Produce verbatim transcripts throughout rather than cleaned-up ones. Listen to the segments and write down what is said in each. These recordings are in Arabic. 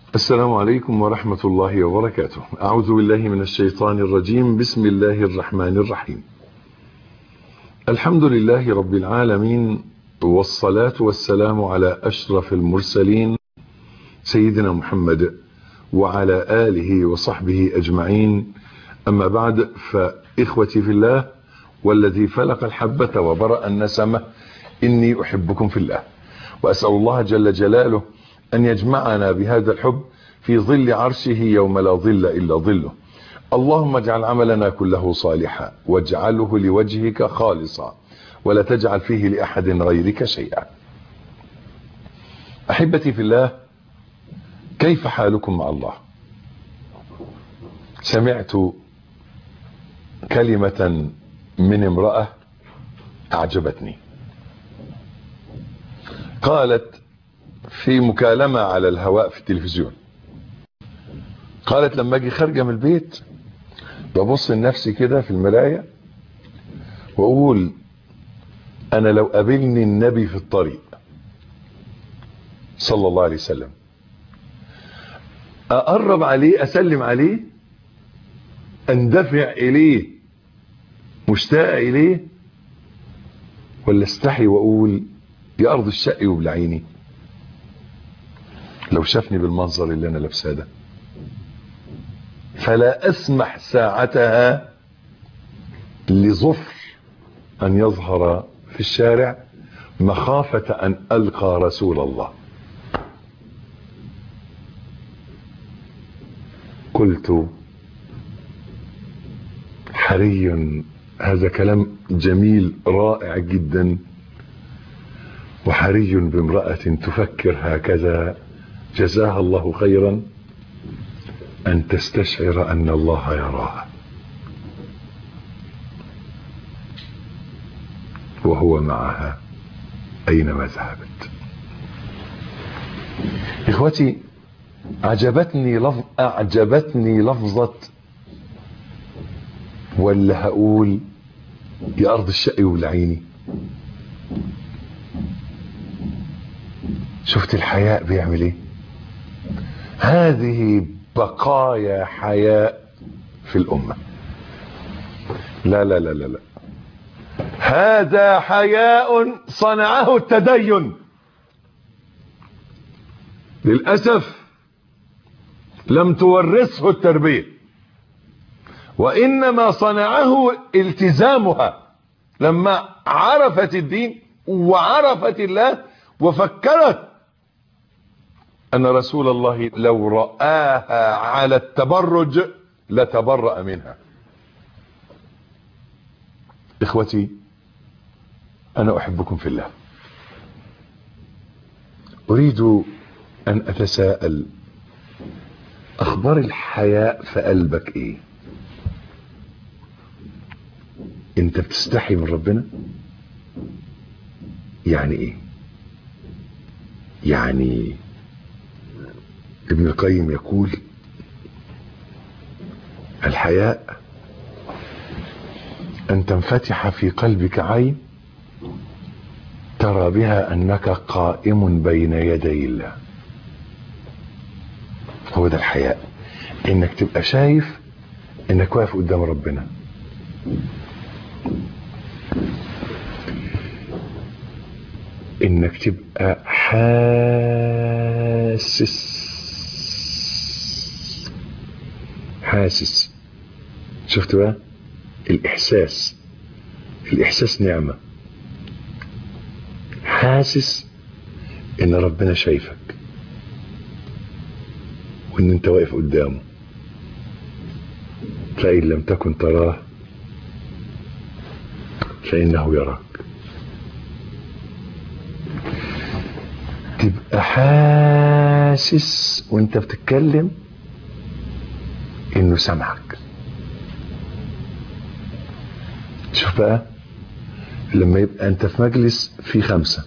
السلام عليكم ورحمة الله وبركاته. أعوذ بالله من الشيطان الرجيم. بسم الله الرحمن الرحيم. الحمد لله رب العالمين، والصلاة والسلام على أشرف المرسلين سيدنا محمد وعلى آله وصحبه أجمعين. أما بعد، فإخوتي في الله والذي فلق الحبة وبرأ النسمة، إني أحبكم في الله، وأسأل الله جل جلاله أن يجمعنا بهذا الحب في ظل عرشه يوم لا ظل إلا ظله. اللهم اجعل عملنا كله صالحا، واجعله لوجهك خالصا، ولا تجعل فيه لأحد غيرك شيئا. أحبتي في الله، كيف حالكم مع الله؟ سمعت كلمة من امرأة أعجبتني. قالت في مكالمة على الهواء في التلفزيون، قالت لما اجي خارجة من البيت ببص لنفسي كده في المراية واقول انا لو قابلني النبي في الطريق صلى الله عليه وسلم، اقرب عليه، اسلم عليه، اندفع اليه مشتاق اليه، ولا استحي واقول يا ارض الشق وبلعيني لو شافني بالمنظر اللي انا لابساه ده؟ فلا اسمح ساعتها لظفر ان يظهر في الشارع مخافة ان القى رسول الله. قلت حري، هذا كلام جميل رائع جدا، وحري بامرأة تفكر هكذا جزاها الله خيرا أن تستشعر أن الله يراها وهو معها أينما ذهبت. إخوتي، أعجبتني لفظ أعجبتني لفظة، ولا هقول يا أرض الشق وبلعيني. شفت الحياء بيعمل ايه؟ هذه بقايا حياء في الأمة. لا لا لا لا لا، هذا حياء صنعه التدين. للأسف لم تورثه التربية، وإنما صنعه التزامها. لما عرفت الدين وعرفت الله وفكرت أن رسول الله لو رآها على التبرج لتبرأ منها. إخوتي، أنا أحبكم في الله. أريد أن أتساءل، أخبار الحياء في قلبك إيه؟ أنت بتستحي من ربنا؟ يعني إيه؟ يعني ابن القيم يقول الحياء أن تنفتح في قلبك عين ترى بها أنك قائم بين يدي الله. هو ده الحياء، إنك تبقى شايف إنك واقف قدام ربنا. إنك تبقى حاسس حاسس شفت بقى الإحساس؟ الإحساس نعمة. حاسس إن ربنا شايفك وإن أنت واقف قدامه، فإن لم تكن تراه فإنه يراك. تبقى حاسس وإنت بتتكلم إنه سمعك. شوف بقى، لما يبقى أنت في مجلس في خمسة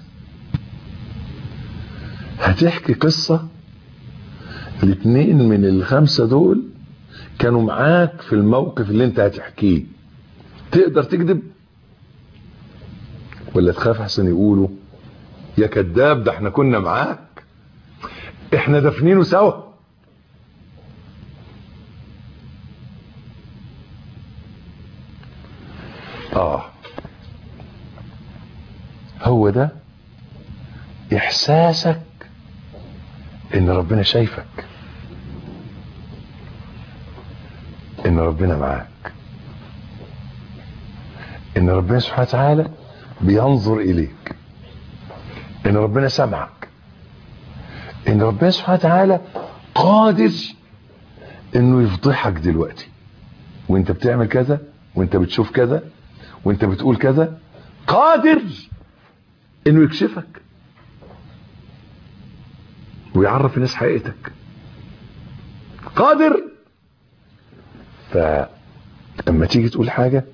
هتحكي قصة، الاثنين من الخمسة دول كانوا معاك في الموقف اللي انت هتحكيه، تقدر تكذب ولا تخاف احسن يقولوا يا كذاب ده احنا كنا معاك، احنا دفنينه سوا؟ احساسك ان ربنا شايفك، ان ربنا معاك، ان ربنا سبحانه وتعالى بينظر اليك، ان ربنا سمعك، ان ربنا سبحانه وتعالى قادر انه يفضحك دلوقتي وانت بتعمل كذا، وانت بتشوف كذا، وانت بتقول كذا، قادر انه يكشفك ويعرف الناس حقيقتك، قادر. فلما تيجي تقول حاجة،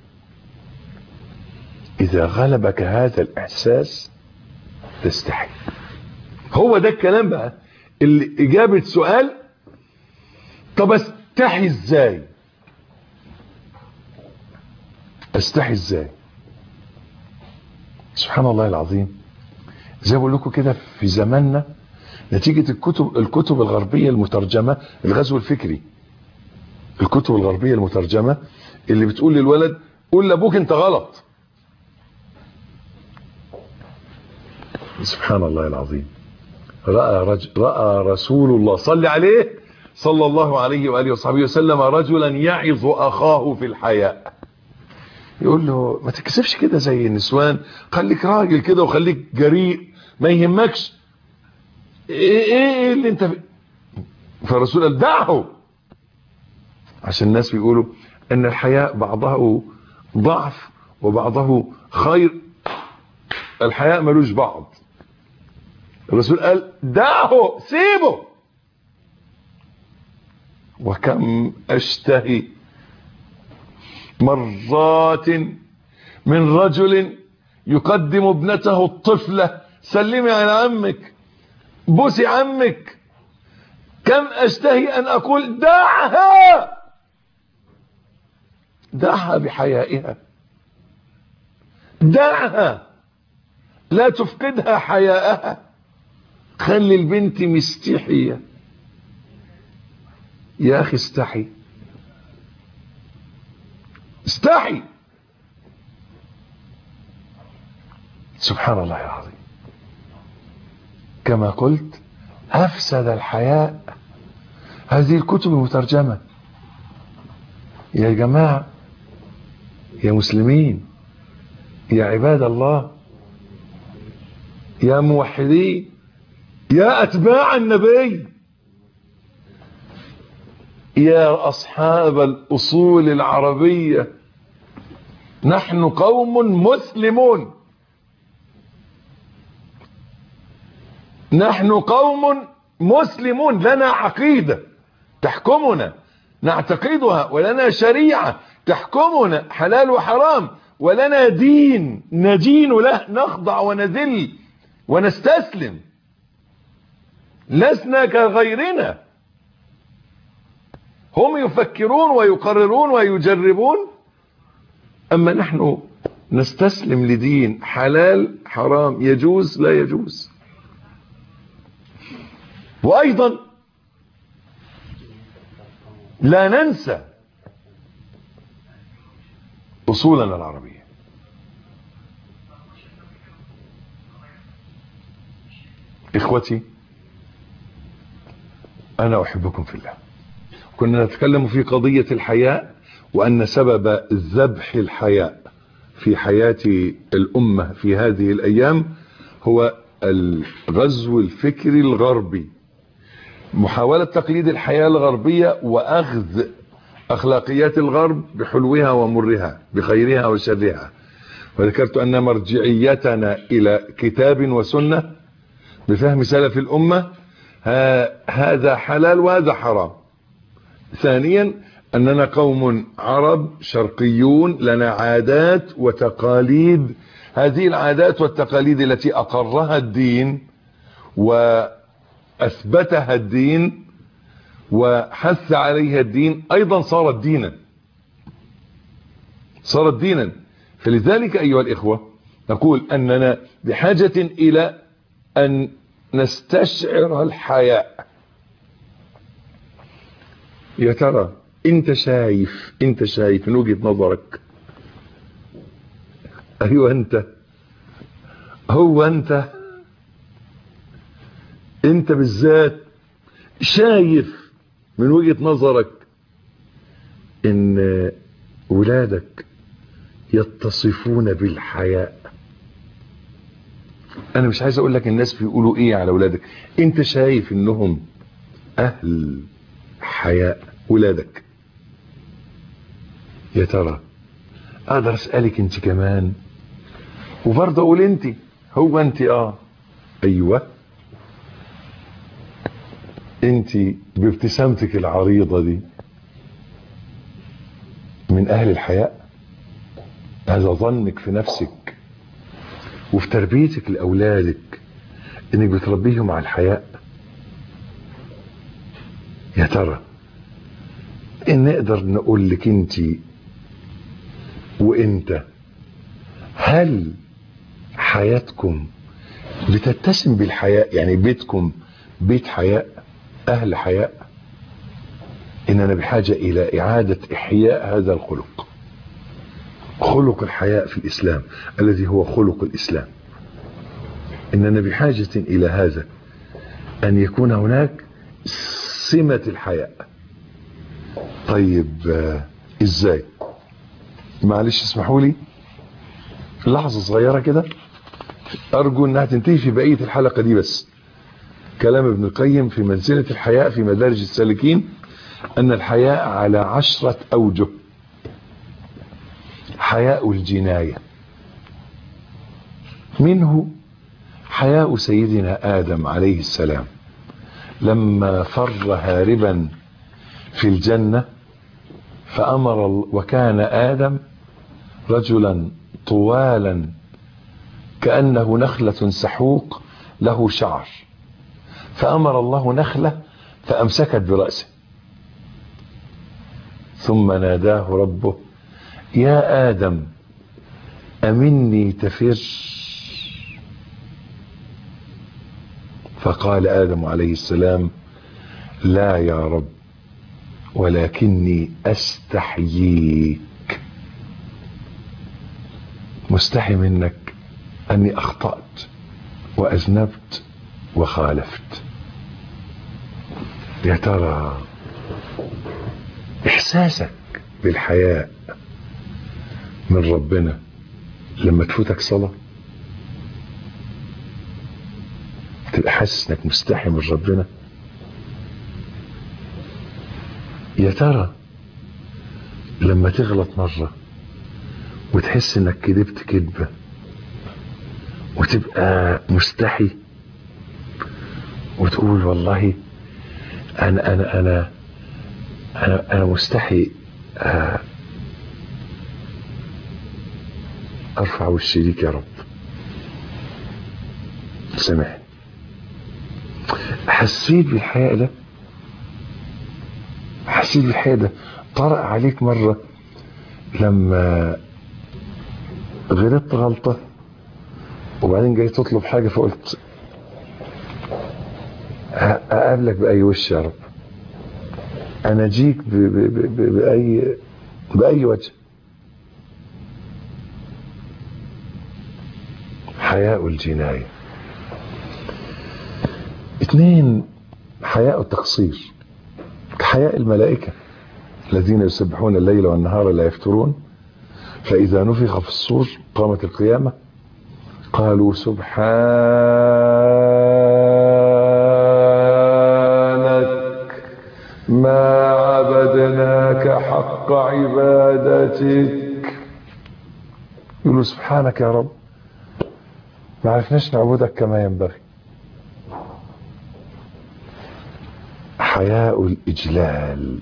اذا غلبك هذا الاحساس تستحي. هو ده الكلام بقى اللي اجابة سؤال طب استحي ازاي؟ استحي ازاي؟ سبحان الله العظيم، زي ما بقول لكم كده، في زماننا نتيجة الكتب الكتب الغربية المترجمة، الغزو الفكري، الكتب الغربية المترجمة اللي بتقول للولد قول لابوك انت غلط. سبحان الله العظيم. رأى, رج... رأى رسول الله صلى عليه صلى الله عليه وآله وصحبه وسلم رجلا يعظ أخاه في الحياء، يقول له ما تكسفش كده زي النسوان، خليك راجل كده وخليك جريء، ما يهمكش ايه ايه اللي انت ب... فالرسول قال دعه، عشان الناس بيقولوا ان الحياء بعضه ضعف وبعضه خير، الحياء ملوش بعض. الرسول قال دعه، سيبه. وكم اشتهي مرات من رجل يقدم ابنته الطفلة، سلمي على عمك، بوسي عمك، كم اشتهي ان اقول دعها، دعها بحيائها، دعها، لا تفقدها حياءها، خلي البنت مستحية. يا اخي استحي، استحي. سبحان الله العظيم. كما قلت افسد الحياء هذه الكتب المترجمة. يا جماعة، يا مسلمين، يا عباد الله، يا موحدين، يا اتباع النبي، يا اصحاب الاصول العربية، نحن قوم مسلمون، نحن قوم مسلمون، لنا عقيدة تحكمنا نعتقدها، ولنا شريعة تحكمنا حلال وحرام، ولنا دين ندين له، نخضع ونذل ونستسلم، لسنا كغيرنا. هم يفكرون ويقررون ويجربون، اما نحن نستسلم لدين حلال حرام، يجوز لا يجوز. وايضا لا ننسى اصولنا العربية. اخوتي، انا احبكم في الله. كنا نتكلم في قضية الحياء، وان سبب ذبح الحياء في حياة الامة في هذه الايام هو الغزو الفكري الغربي، محاولة تقليد الحياة الغربية واخذ اخلاقيات الغرب بحلوها ومرها، بخيرها وشرها. وذكرت ان مرجعيتنا الى كتاب وسنة بفهم سلف الامة، هذا حلال وهذا حرام. ثانيا اننا قوم عرب شرقيون، لنا عادات وتقاليد، هذه العادات والتقاليد التي اقرها الدين واثبتها الدين وحث عليها الدين ايضا صارت دينا، صارت دينا. فلذلك ايها الاخوة نقول اننا بحاجة الى ان نستشعر الحياء. يا ترى انت شايف، انت شايف من وجهة نظرك، ايوه انت، هو انت انت بالذات شايف من وجهة نظرك ان ولادك يتصفون بالحياء. انا مش عايز اقول لك الناس بيقولوا ايه على ولادك، انت شايف انهم اهل حياء ولادك؟ يا ترى اقدر اسألك انت كمان وبرضه اقول انت، هو انت اه ايوه انت بابتسامتك العريضة دي من اهل الحياء؟ هذا ظنك في نفسك وفي تربيتك لاولادك انك بتربيهم على الحياء. يا ترى ان نقدر نقول لك انت وانت، هل حياتكم بتتسم بالحياء؟ يعني بيتكم بيت حياء، اهل حياء؟ اننا بحاجة الى اعادة احياء هذا الخلق، خلق الحياء في الاسلام الذي هو خلق الاسلام. اننا بحاجة الى هذا، ان يكون هناك سمة الحياء. طيب آه ازاي؟ معلش اسمحوا لي لحظة صغيرة كده، ارجو انها تنتهي في بقية الحلقة دي. بس كلام ابن القيم في منزلة الحياء في مدارج السالكين، ان الحياء على عشرة اوجه. حياء الجناية، منه حياء سيدنا آدم عليه السلام لما فر هاربا في الجنة فأمر، وكان آدم رجلا طوالا كأنه نخلة سحوق له شعر، فأمر الله نخلة فأمسكت برأسه، ثم ناداه ربه يا آدم أمني تفر؟ فقال آدم عليه السلام لا يا رب، ولكني أستحييك، مستحي منك أني أخطأت وأذنبت وخالفت. يا ترى إحساسك بالحياء من ربنا لما تفوتك صلاة تبقى حاسس انك مستحي من ربنا؟ يا ترى لما تغلط مرة وتحس انك كذبت كذبة وتبقى مستحي وتقول والله انا انا انا انا, أنا مستحي ارفع وشي ليك يا رب سامحني؟ حسيت بالحياء ده؟ حسيت بالحياء ده طرأ عليك مرة لما غلطت غلطة وبعدين جاي تطلب حاجة فقلت اقابلك بأي وش يا رب، انا جيك بأي بأي وجه؟ حياء الجناية. اثنين، حياء التقصير، حياء الملائكة الذين يسبحون الليل والنهار لا يفترون، فإذا نفخ في الصور قامت القيامة قالوا سبحانك ما عبدناك حق عبادتك. يقولوا سبحانك يا رب ما عرفناش نعبدك كما ينبغي. حياء الإجلال،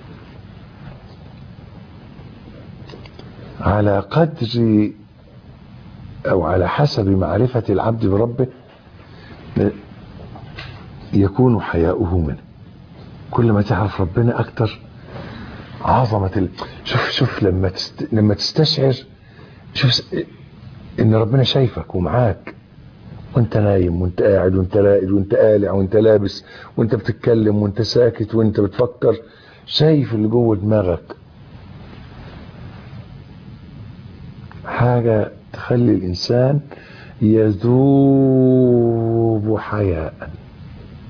على قدر أو على حسب معرفة العبد بربه يكون حياؤه منه. كل ما تعرف ربنا أكتر عظمة ال... شوف شوف لما تست... لما تستشعر، شوف إن ربنا شايفك ومعاك وانت نايم وانت قاعد وانت راقد وانت قالع وانت لابس وانت بتتكلم وانت ساكت وانت بتفكر، شايف اللي جوه دماغك. حاجة تخلي الإنسان يذوب حياء.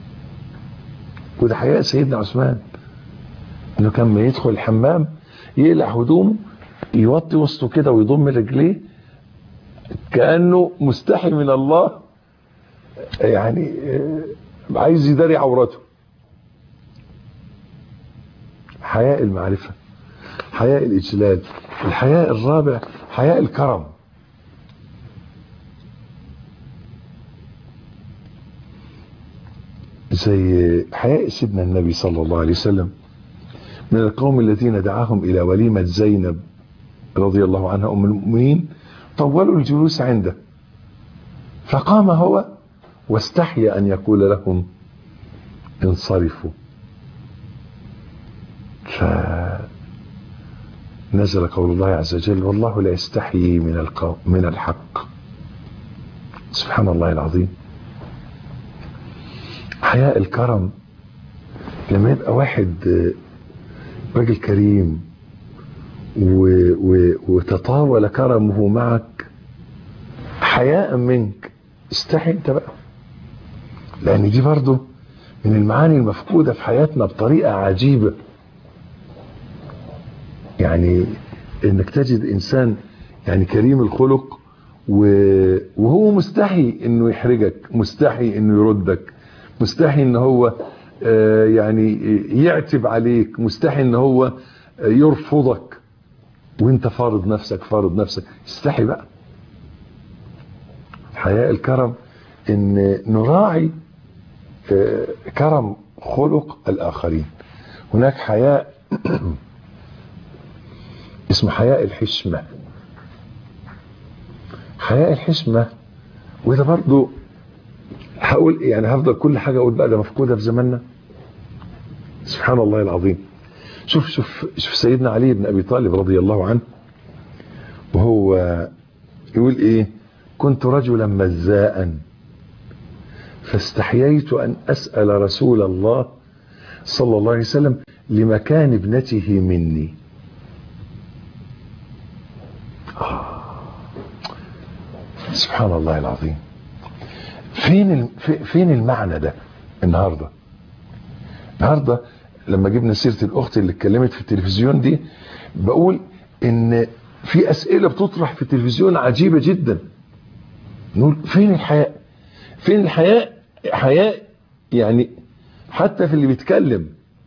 وده حياء سيدنا عثمان، انه كان ما يدخل الحمام يقلع هدومه يوطي وسطه كده ويضم رجليه كأنه مستحي من الله، يعني عايز يداري عورته. حياء المعرفة، حياء الإجلال. الحياء الرابع حياء الكرم. زي حياء سيدنا النبي صلى الله عليه وسلم من القوم الذين دعاهم إلى وليمة زينب رضي الله عنها أم المؤمنين، طولوا الجلوس عنده، فقام هو واستحي أن يقول لهم انصرفوا، فنزل قول الله عز وجل والله لا يستحيي من القول من الحق. سبحان الله العظيم. حياء الكرم لما يبقى واحد راجل كريم و... و... وتطاول كرمه معك حياء منك، استحي انت بقى، لان دي برضو من المعاني المفقودة في حياتنا بطريقة عجيبة. يعني انك تجد انسان يعني كريم الخلق وهو مستحي انه يحرجك، مستحي انه يردك، مستحي ان هو يعني يعتب عليك، مستحي ان هو يرفضك، وانت فارض نفسك فارض نفسك استحي بقى. حياء الكرم ان نراعي كرم خلق الاخرين. هناك حياء اسمه حياء الحشمة. حياء الحشمة وده برضو هقول يعني هفضل كل حاجة اقول بقى ده مفقودة في زماننا. سبحان الله العظيم. شوف شوف شوف سيدنا علي بن ابي طالب رضي الله عنه وهو يقول ايه: كنت رجلا مزاء فاستحييت ان اسأل رسول الله صلى الله عليه وسلم لمكان ابنته مني. آه. سبحان الله العظيم. فين فين المعنى ده النهارده؟ النهارده لما جبنا سيره الاخت اللي اتكلمت في التلفزيون دي، بقول ان في اسئله بتطرح في التلفزيون عجيبه جدا. نقول فين الحياء؟ فين الحياء؟ حياء يعني حتى في اللي بيتكلم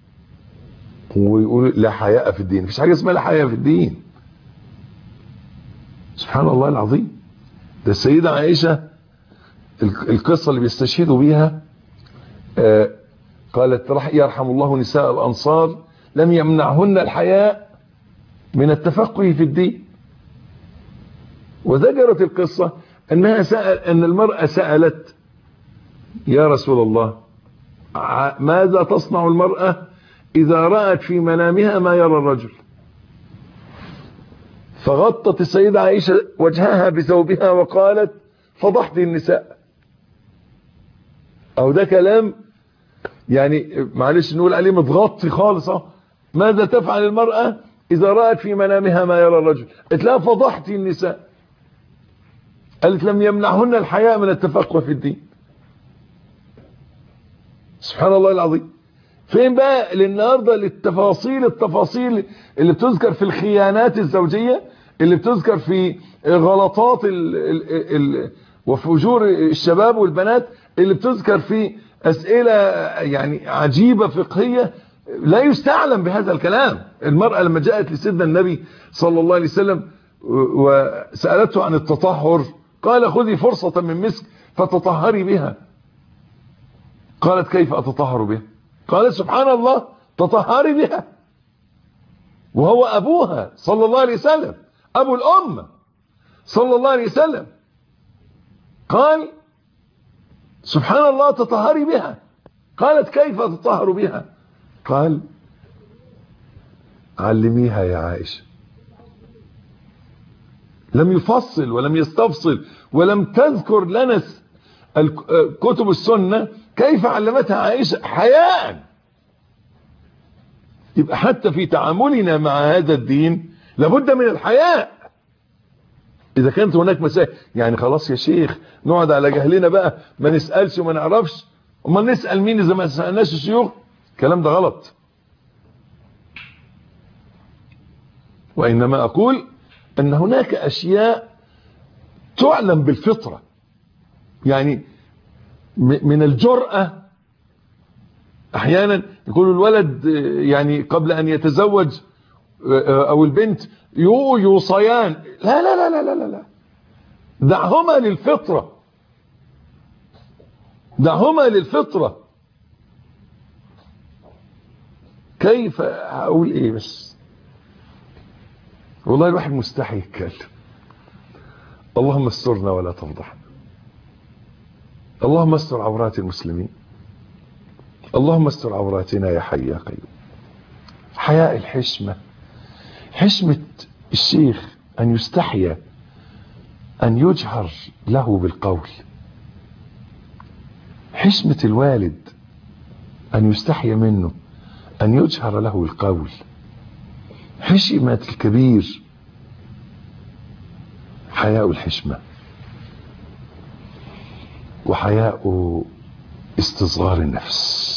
ويقول لا حياء في الدين، مفيش حاجه اسمها لا حياء في الدين. سبحان الله العظيم. ده السيده عائشه القصه اللي بيستشهدوا بيها آه قالت يرحم الله نساء الأنصار لم يمنعهن الحياء من التفقه في الدين. وذكرت القصة أنها سأل أن المرأة سألت يا رسول الله ماذا تصنع المرأة إذا رأت في منامها ما يرى الرجل؟ فغطت السيدة عائشة وجهها بثوبها وقالت فضحت النساء. أو ده كلام يعني معلش نقول عليه متغطي خالص. ماذا تفعل المرأة إذا رأت في منامها ما يرى الرجل؟ قالت لها فضحت النساء. قالت لم يمنعهن الحياء من التفقه في الدين. سبحان الله العظيم. فين بقى للنهارده للتفاصيل التفاصيل اللي بتذكر في الخيانات الزوجية، اللي بتذكر في غلطات ال ال ال وفجور الشباب والبنات، اللي بتذكر في أسئلة يعني عجيبة فقهية لا يستعلم بهذا الكلام. المرأة لما جاءت لسيدنا النبي صلى الله عليه وسلم وسألته عن التطهر قال خذي فرصة من مسك فتطهري بها. قالت كيف أتطهر بها؟ قال سبحان الله تطهري بها، وهو أبوها صلى الله عليه وسلم، أبو الأمة صلى الله عليه وسلم. قال سبحان الله تطهري بها. قالت كيف تطهر بها؟ قال علميها يا عائشة. لم يفصل ولم يستفصل ولم تذكر لنا كتب السنة كيف علمتها عائشة حياء. يبقى حتى في تعاملنا مع هذا الدين لابد من الحياء. إذا كانت هناك مسائل يعني خلاص يا شيخ نقعد على جهلنا بقى ما نسألش وما نعرفش، وما نسأل مين إذا ما سألناش الشيوخ؟ الكلام ده غلط، وإنما أقول أن هناك أشياء تعلم بالفطرة. يعني من الجرأة أحيانا يقول الولد يعني قبل أن يتزوج أو البنت يو يوصيان، لا لا لا لا لا لا، دعهما للفطرة، دعهما للفطرة. كيف أقول إيه بس، والله الواحد مستحي يتكلم. اللهم استرنا ولا تفضحنا، اللهم استر عورات المسلمين، اللهم استر عوراتنا يا حي يا قيوم. حياء الحشمة، حشمة الشيخ أن يستحيا أن يجهر له بالقول، حشمة الوالد أن يستحيا منه أن يجهر له بالقول، حشمة الكبير حياء الحشمة، وحياء استصغار النفس.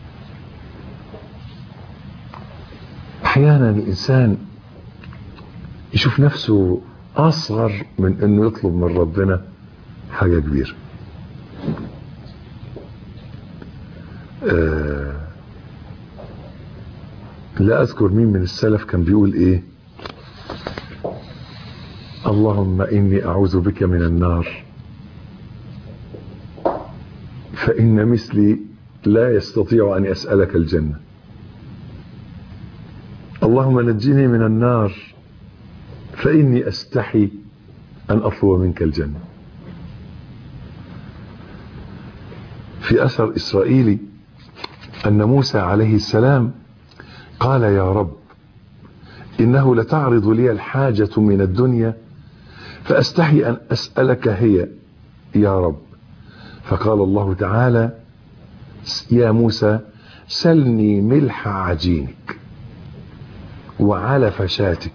احيانا الانسان يشوف نفسه اصغر من انه يطلب من ربنا حاجة كبيرة. آه لا اذكر مين من السلف كان بيقول ايه، اللهم اني اعوذ بك من النار فان مثلي لا يستطيع ان يسألك الجنة، اللهم نجني من النار فإني أستحي أن أطلب منك الجنة. في أثر إسرائيلي أن موسى عليه السلام قال يا رب إنه لتعرض لي الحاجة من الدنيا فأستحي أن أسألك هي يا رب، فقال الله تعالى يا موسى سلني ملح عجينك وعلف شاتك.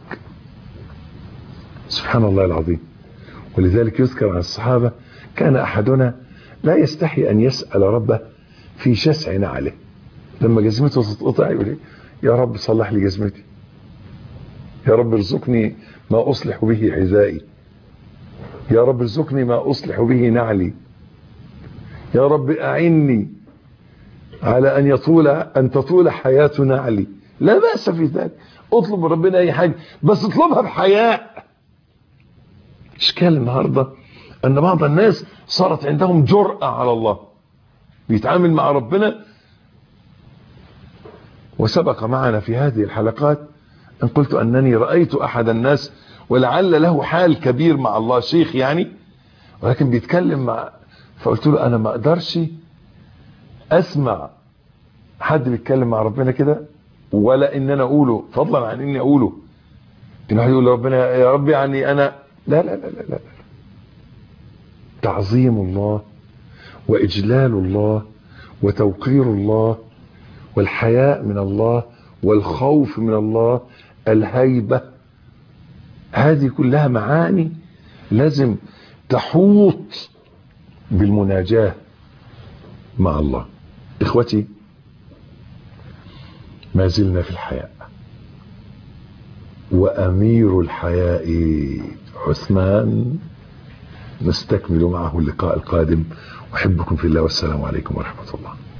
سبحان الله العظيم. ولذلك يذكر عن الصحابة كان أحدنا لا يستحي أن يسأل ربه في شسع نعله، لما جزمته تتقطع يقول يا رب صلح لي جزمتي، يا رب ارزقني ما أصلح به حذائي، يا رب ارزقني ما أصلح به نعلي، يا رب أعني على أن يطول أن تطول حياة نعلي. لا بأس في ذلك، اطلب من ربنا أي حاجة بس اطلبها بحياء. إشكال النهاردة أن بعض الناس صارت عندهم جرأة على الله، بيتعامل مع ربنا. وسبق معنا في هذه الحلقات أن قلت أنني رأيت أحد الناس ولعل له حال كبير مع الله، شيخ يعني، ولكن بيتكلم مع، فقلت له أنا ما أقدرش أسمع حد بيتكلم مع ربنا كده ولا إن أنا أقوله، فضلا عن إني أقوله. إن واحد يقول لربنا يا رب يعني أنا لا لا لا لا لا. تعظيم الله وإجلال الله وتوقير الله والحياء من الله والخوف من الله، الهيبة، هذه كلها معاني لازم تحوط بالمناجاة مع الله. إخوتي ما زلنا في الحياء، وأمير الحياء عثمان، نستكمل معه اللقاء القادم. أحبكم في الله والسلام عليكم ورحمة الله.